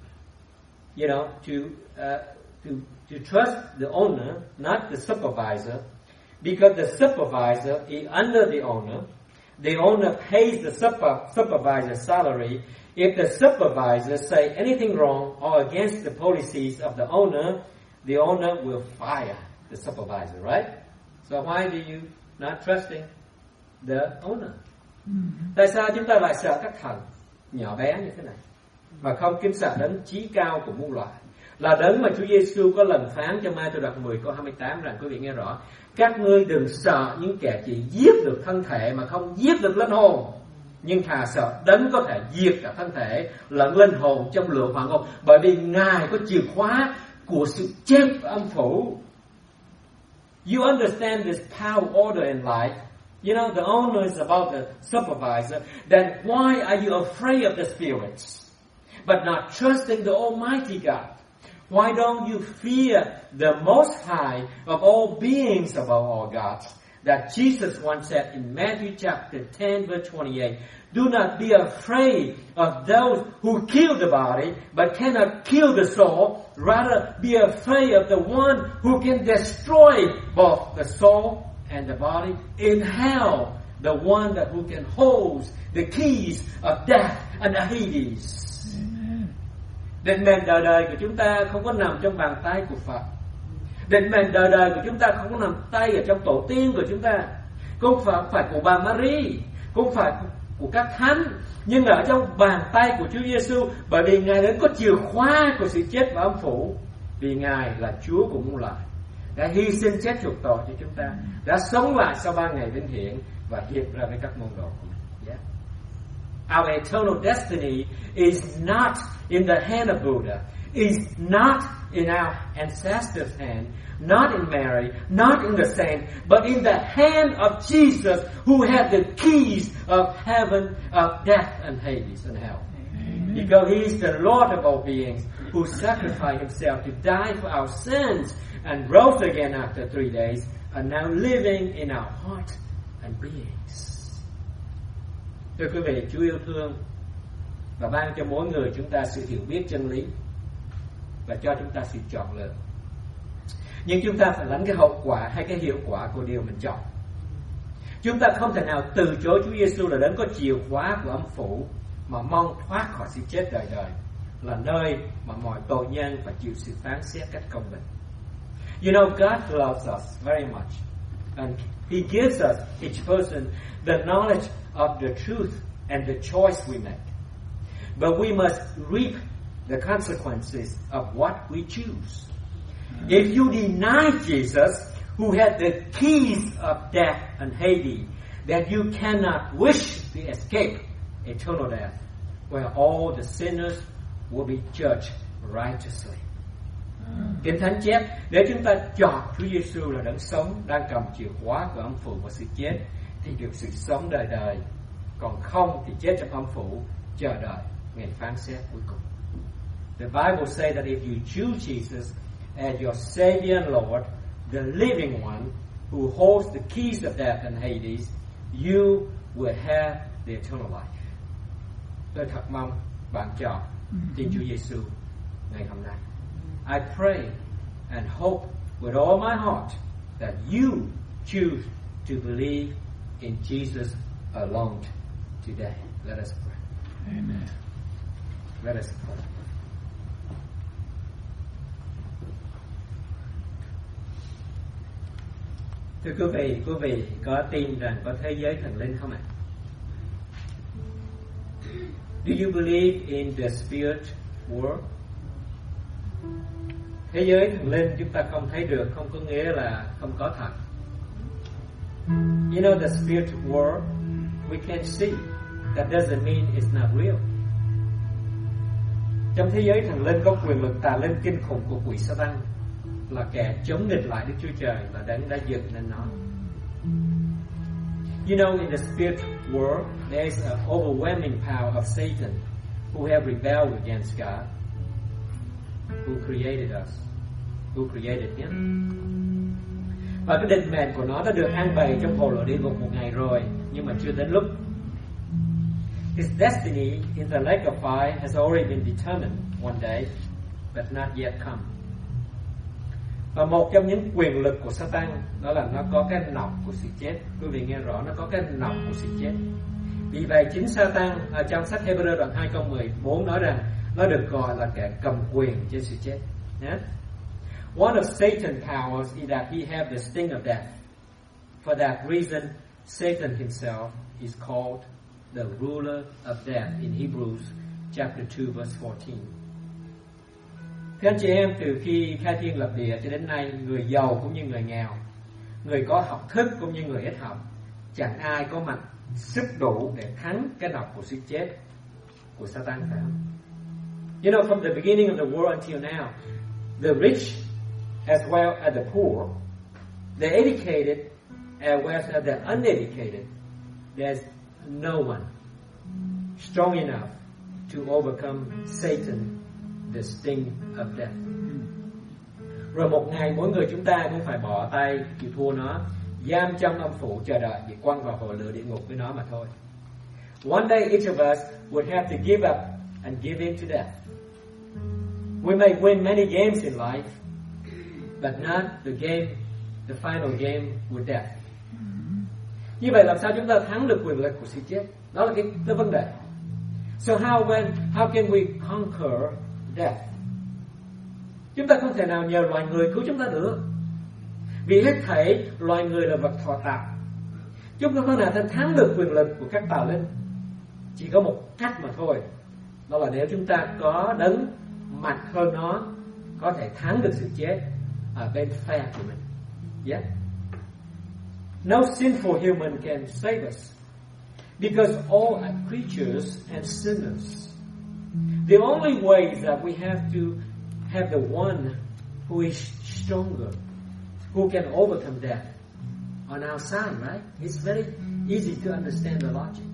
trust the owner, not the supervisor, because the supervisor is under the owner. The owner pays the supervisor's salary. If the supervisor say anything wrong or against the policies of the owner will fire the supervisor, right? So why do you not trusting the owner? Tại sao chúng ta lại sợ các thần nhỏ bé như thế này mà không kính sợ Đấng Chí Cao của muôn loài? Là Đấng mà Chúa Giêsu có lần phán trong Ma-thi-ơ đoạn 10 câu 28 rằng, quý vị nghe rõ, các ngươi đừng sợ những kẻ chỉ giết được thân thể mà không giết được linh hồn, nhưng thà sợ Đấng có thể diệt cả thân thể lẫn linh hồn trong lửa hỏa ngục, bởi vì Ngài có chìa khóa của sự chết và âm phủ. You understand this power order in life. You know, the owner is about the supervisor. Then why are you afraid of the spirits, but not trusting the Almighty God? Why don't you fear the Most High of all beings above all gods? That Jesus once said in Matthew chapter 10 verse 28, do not be afraid of those who kill the body, but cannot kill the soul. Rather, be afraid of the one who can destroy both the soul and the body in hell, the one who can hold the keys of death and Hades. Định mệnh đời đời của chúng ta không có nằm trong bàn tay của Phật. Định mệnh đời đời của chúng ta không có nằm tay ở trong tổ tiên của chúng ta, không phải của bà Marie, không phải của các thánh, nhưng ở trong bàn tay của Chúa Giêsu, bởi vì Ngài đến có chìa khóa của sự chết và âm phủ, vì Ngài là Chúa của muôn loài. đã hy sinh chết chuộc tội cho chúng ta, đã sống lại sau 3 ngày vinh hiển và hiện ra với các môn đồ của mình. Yeah. Our eternal destiny is not in the hand of Buddha, is not in our ancestors' hand, not in Mary, not in the saint, but in the hand of Jesus, who had the keys of heaven, of death and Hades and hell. Amen. Because He is the Lord of all beings, who sacrificed Himself to die for our sins and rose again after 3 days, and now living in our heart and beings. Thưa quý vị, Chúa yêu thương và ban cho mỗi người chúng ta sự hiểu biết chân lý và cho chúng ta sự chọn lựa. Nhưng chúng ta phải lãnh cái hậu quả hay cái hiệu quả của điều mình chọn. Chúng ta không thể nào từ chối Chúa Giêsu là đấng có chìa khóa của âm phủ mà mong thoát khỏi sự chết đời đời, là nơi mà mọi tội nhân phải chịu sự phán xét cách công bình. You know, God loves us very much, and He gives us, each person, the knowledge of the truth and the choice we make. But we must reap the consequences of what we choose. If you deny Jesus, who had the keys of death and Hades, then you cannot wish to escape eternal death, where all the sinners will be judged righteously. Kinh Thánh chép, nếu chúng ta chọn Chúa Giêsu là đấng sống, đang cầm chìa khóa của âm phủ và sự chết, thì được sự sống đời đời. Còn không thì chết trong âm phủ, chờ đợi ngày phán xét cuối cùng. The Bible says that if you choose Jesus as your Savior and Lord, the living one who holds the keys of death and Hades, you will have the eternal life. Tôi thật mong bạn chọn tin Chúa Giêsu ngày hôm nay. I pray and hope with all my heart that you choose to believe in Jesus alone today. Let us pray. Amen. Let us pray. Thưa quý vị có tin rằng có thế giới thần linh không ạ? Do you believe in the spirit world? Thế giới thần linh chúng ta không thấy được không có nghĩa là không có thật. You know, the spirit world we can't see. That doesn't mean it's not real. Trong thế giới thần linh có quyền lực tà linh kinh khủng của quỷ Sa-tan, là kẻ chống nghịch lại Đức Chúa Trời và đấng đã dựng nên nó. You know, in the spirit world, there is an overwhelming power of Satan, who have rebelled against God, who created us, who created him. Và cái định mệnh của nó đã được an bày trong hồ lửa địa ngục một ngày rồi, nhưng mà chưa đến lúc. His destiny in the lake of fire has already been determined one day, but not yet come. Và một trong những quyền lực của Sa-tan đó là nó có cái nọc của sự chết. Quý vị nghe rõ, nó có cái nọc của sự chết. Vì vậy chính Sa-tan ở trong sách Hebrew đoạn 2 câu 14 nói rằng nó được gọi là kẻ cầm quyền trên sự chết. Yeah? One of Satan's powers is that he has the sting of death. For that reason, Satan himself is called the ruler of death in Hebrews chapter 2 verse 14. Thưa anh chị em, từ khi khai thiên lập địa cho đến nay, người giàu cũng như người nghèo, người có học thức cũng như người ít học, chẳng ai có mặt sức đủ để thắng cái nọc của sự chết của Sa-tan phải không? You know, from the beginning of the world until now, the rich as well as the poor, the educated as well as the uneducated, there's no one strong enough to overcome Satan, the sting of death. Rồi một ngày mỗi người chúng ta cũng phải bỏ tay chịu thua nó, giam trong âm phủ chờ đợi bị quăng vào hồ lửa địa ngục với nó mà thôi. One day each of us would have to give up and give in to death. We may win many games in life, but not the final game with death. Như vậy làm sao chúng ta thắng được quyền lực của sự chết? Đó là cái vấn đề. So how can we conquer death? Chúng ta không thể nào nhờ loài người cứu chúng ta được. Vì hết thảy loài người là vật thọ tạo. Chúng ta không thể thắng được quyền lực của các tà linh. Chỉ có một cách mà thôi. Đó là nếu chúng ta có đấng mạnh hơn nó, có thể thắng được sự chết ở bên phe của mình. Yeah. No sinful human can save us, because all are creatures and sinners. The only way is that we have to have the one who is stronger, who can overcome death on our side, right? It's very easy to understand the logic.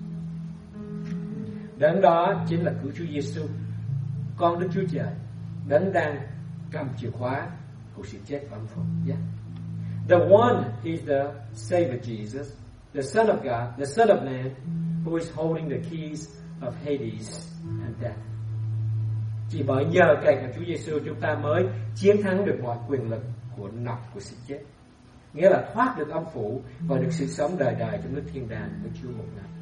Đấng đó chính là cứu Chúa Giêsu, con Đức Chúa Trời, đấng đang cầm chìa khóa của sự chết và âm phủ. Yeah. The one is the Savior Jesus, the Son of God, the Son of Man, who is holding the keys of Hades and death. Chỉ bởi nhờ cậy vào Chúa Giêsu chúng ta mới chiến thắng được mọi quyền lực của nọc của sự chết, nghĩa là thoát được âm phủ và được sự sống đời đời trong nước thiên đàng với Chúa một ngày.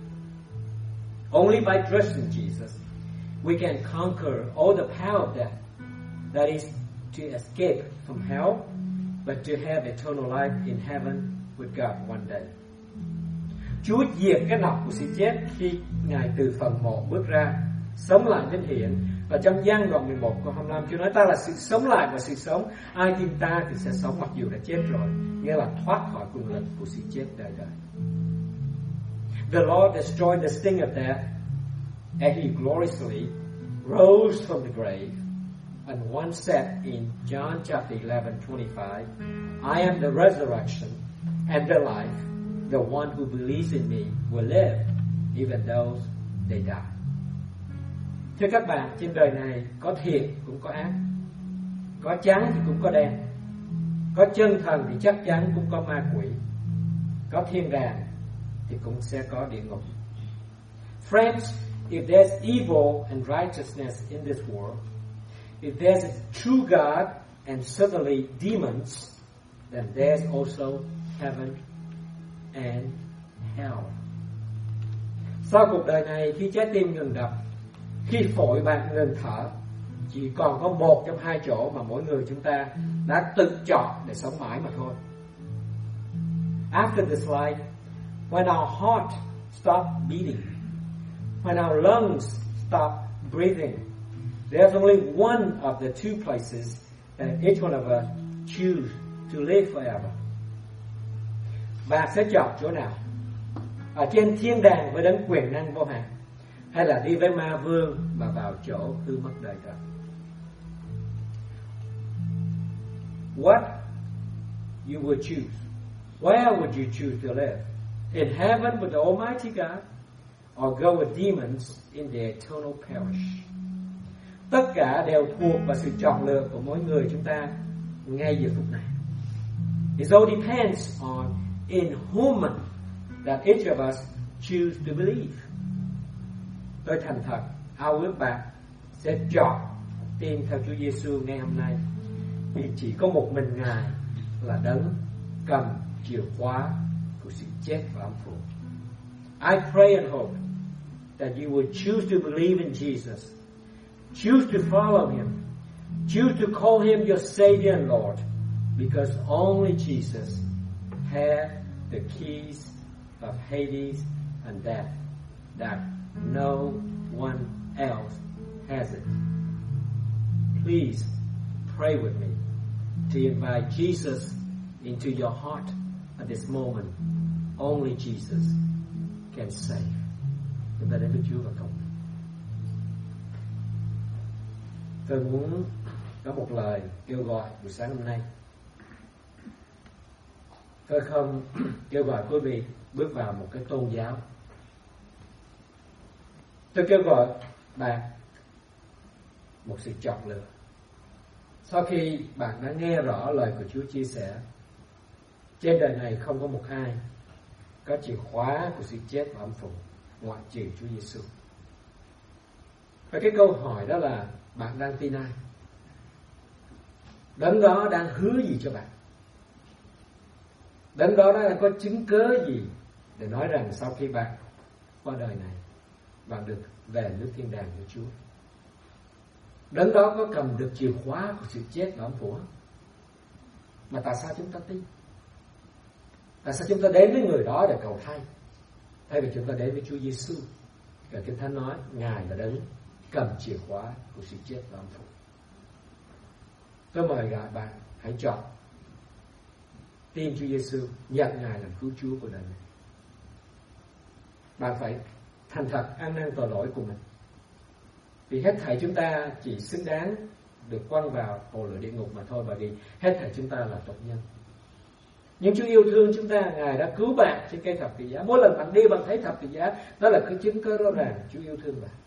Only by trusting Jesus we can conquer all the power of death, that is to escape from hell, but to have eternal life in heaven with God one day. Chúa diệt cái nọc của sự chết khi Ngài từ phần mộ bước ra, sống lại vinh hiển. Và trong Giăng đoạn 11 câu 25, Chúa nói ta là sự sống lại và sự sống. Ai tin ta thì sẽ sống mặc dù đã chết rồi, nghĩa là thoát khỏi quyền lực của sự chết đời đời. The Lord destroyed the sting of death, and He gloriously rose from the grave. And one said in John chapter 11:25, I am the resurrection and the life. The one who believes in me will live, even though they die. Thưa các bạn, trên đời này có thiện cũng có ác, có trắng thì cũng có đen, có chân thần thì chắc chắn cũng có ma quỷ, có thiên đàng thì cũng sẽ có địa ngục. Friends, if there's evil and righteousness in this world, if there's a true God and certainly demons, then there's also heaven and hell. Sau cuộc đời này, khi trái tim ngừng đập, khi phổi bạn ngừng thở, chỉ còn có một trong hai chỗ mà mỗi người chúng ta đã tự chọn để sống mãi mà thôi. After this life, when our heart stops beating, when our lungs stop breathing, there's only one of the two places that each one of us choose to live forever. Bạn sẽ chọn chỗ nào? Ở trên thiên đàng với đấng quyền năng vô hạn, hay là đi với ma vương mà vào chỗ hư mất đời đời? What you would choose? Where would you choose to live? In heaven with the Almighty God, or go with demons in the eternal perish? Tất cả đều thuộc vào sự chọn lựa của mỗi người chúng ta ngay giờ phút này. It all depends on in whom that each of us choose to believe. Tôi thành thật ao ước bạn sẽ chọn tin theo Chúa Giêsu ngày hôm nay, vì chỉ có một mình Ngài là đấng cầm chìa khóa của sự chết và âm phủ. I pray and hope that you would choose to believe in Jesus, choose to follow Him, choose to call Him your Savior and Lord, because only Jesus had the keys of Hades and death that no one else has it. Please pray with me to invite Jesus into your heart at this moment. Only Jesus can save. Chúng ta đến với Chúa và cầu nguyện. Tôi muốn có một lời kêu gọi buổi sáng hôm nay. Tôi không kêu gọi quý vị bước vào một cái tôn giáo. Tôi kêu gọi bạn một sự chọn lựa. Sau khi bạn đã nghe rõ lời của Chúa chia sẻ, trên đời này không có một ai có chìa khóa của sự chết và âm phủ ngoại trừ Chúa Giêsu. Và cái câu hỏi đó là bạn đang tin ai? Đấng đó đang hứa gì cho bạn? Đấng đó đang có chứng cớ gì để nói rằng sau khi bạn qua đời này, bạn được về nước thiên đàng của Chúa? Đấng đó có cầm được chìa khóa của sự chết và âm phủ? Mà tại sao chúng ta tin? Tại sao chúng ta đến với người đó để cầu thay vì chúng ta đến với Chúa Giêsu? Cả Kinh Thánh nói Ngài là đấng cầm chìa khóa của sự chết và âm phủ. Tôi mời gọi bạn hãy chọn tin Chúa Giêsu, nhận Ngài làm cứu Chúa của đời mình. Bạn phải thành thật ăn năn tội lỗi của mình. Vì hết thảy chúng ta chỉ xứng đáng được quăng vào hồ lửa địa ngục mà thôi, bởi vì hết thảy chúng ta là tội nhân. Nhưng Chúa yêu thương chúng ta, Ngài đã cứu bạn trên cây thập tự giá. Mỗi lần bạn đi bạn thấy thập tự giá, đó là cái chứng cớ rõ ràng Chúa yêu thương bạn.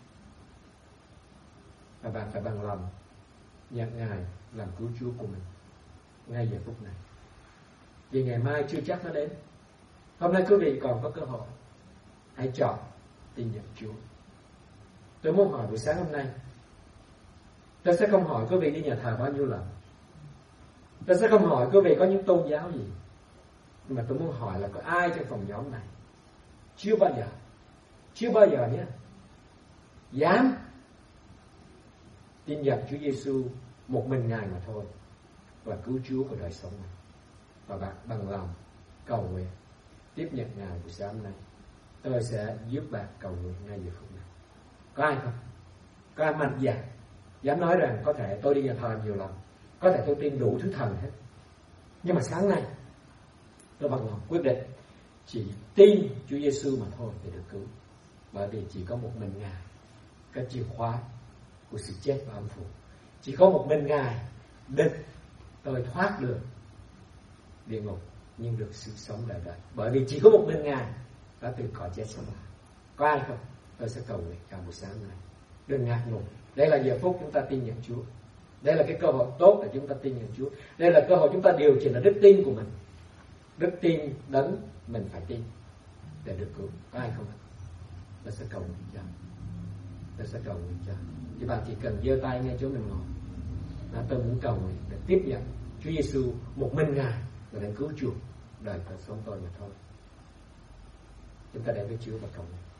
Và bạn phải bằng lòng nhận Ngài làm cứu Chúa của mình ngay giờ phút này. Vì ngày mai chưa chắc nó đến. Hôm nay quý vị còn có cơ hội. Hãy chọn tin nhận Chúa. Tôi muốn hỏi buổi sáng hôm nay, tôi sẽ không hỏi quý vị đi nhà thờ bao nhiêu lần. Tôi sẽ không hỏi quý vị có những tôn giáo gì. Nhưng mà tôi muốn hỏi là có ai trong phòng nhóm này chưa bao giờ nhé, dám tin nhận Chúa Giêsu một mình Ngài mà thôi và cứu Chúa của đời sống này, và bạn bằng lòng cầu nguyện tiếp nhận Ngài buổi sáng hôm nay. Tôi sẽ giúp bạn cầu nguyện ngay giờ phút này. Có ai không? Có ai mạnh dạn dám nói rằng có thể tôi đi nhà thờ nhiều lần, có thể tôi tin đủ thứ thần hết, nhưng mà sáng nay tôi bằng lòng quyết định chỉ tin Chúa Giêsu mà thôi để được cứu, bởi vì chỉ có một mình Ngài cái chìa khóa của sự chết và âm phủ. Chỉ có một mình Ngài định tôi thoát được địa ngục nhưng được sự sống đời đời, bởi vì chỉ có một mình Ngài đã từ cõi chết sống lại. Có ai không? Tôi sẽ cầu nguyện cả buổi sáng này. Đừng ngại ngùng. Đây là giờ phút chúng ta tin nhận Chúa. Đây là cái cơ hội tốt để chúng ta tin nhận Chúa. Đây là cơ hội chúng ta điều chỉnh là đức tin của mình. Đức tin đấng mình phải tin để được cứu. Có ai không? Tôi sẽ cầu nguyện cho. Tôi sẽ cầu nguyện cho. Thì bạn chỉ cần giơ tay ngay chỗ mình ngồi. Tôi muốn cầu nguyện để tiếp nhận Chúa Giêsu một mình Ngài là để cứu chuộc đời ta sống tôi mà thôi. Chúng ta đến với Chúa và cầu nguyện.